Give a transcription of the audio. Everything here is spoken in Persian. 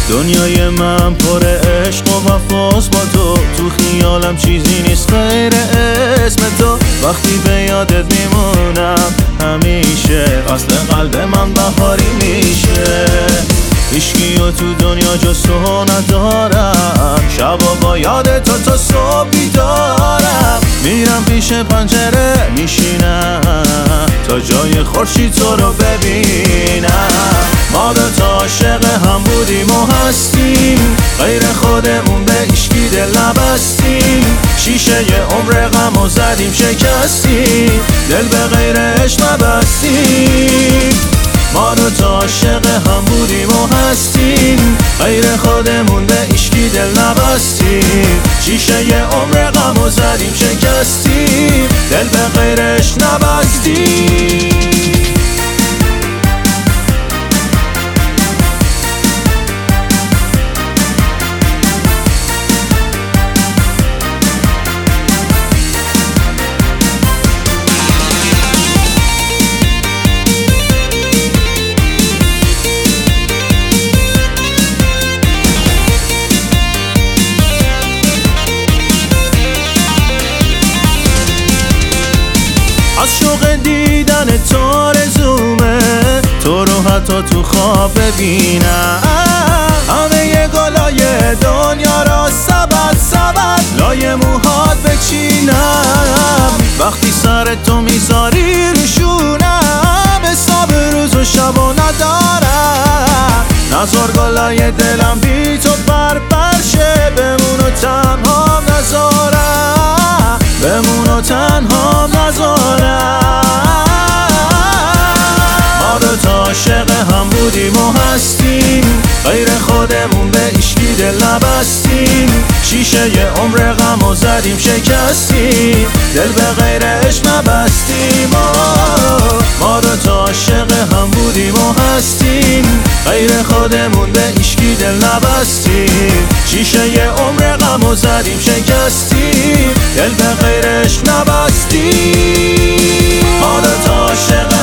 دنیای من پر عشق و وفاست با تو خیالم چیزی نیست غیر اسم تو. وقتی به یادت میمونم همیشه اصل قلب من بهاری میشه. هیچکیو تو دنیا جز تو ندارم، شبا با یاد تو صبح بیدارم. میرم پیش پنجره میشینم تا جای خورشید تو رو ببینم. ما دوتا عاشق هم بودیم و هستیم، غیر خودمون به هیچکی دل نبستیم. شیشه ی عمر غم و زدیم شکستیم، دل به غیر عشق نبستیم. ما دوتا عاشق هم بودیم و هستیم، غیر خودمون به هیچکی دل نبستیم. شیشه ی عمر غم و زدیم شکستیم، دل به غیر عشق نبستیم. از شوق دیدن تو آرزومه تو رو حتی تو خواب ببینم. همه گلای دنیا را سبد لای موهات بچینم. وقتی سر تو میذاری روشونم، حساب روز و شب و ندارم. نذار گلای دلم بی تو بربر شه، بمون و تنها نذارم، بمون و تنها نذارم. ما دوتا عاشق هم بودیم و هستیم، غیر خودمون به هیچکی دل نبستیم. شیشه ی عمر غم و زدیم شکستیم، دل به غیر عشق نبستیم. ما دوتا عاشق هم بودیم و هستیم، غیر خودمون به هیچکی دل نبستیم. شیشه ی عمر غم و زدیم شکستیم، دل به غیر عشق نبستیم. ما دوتا عاشق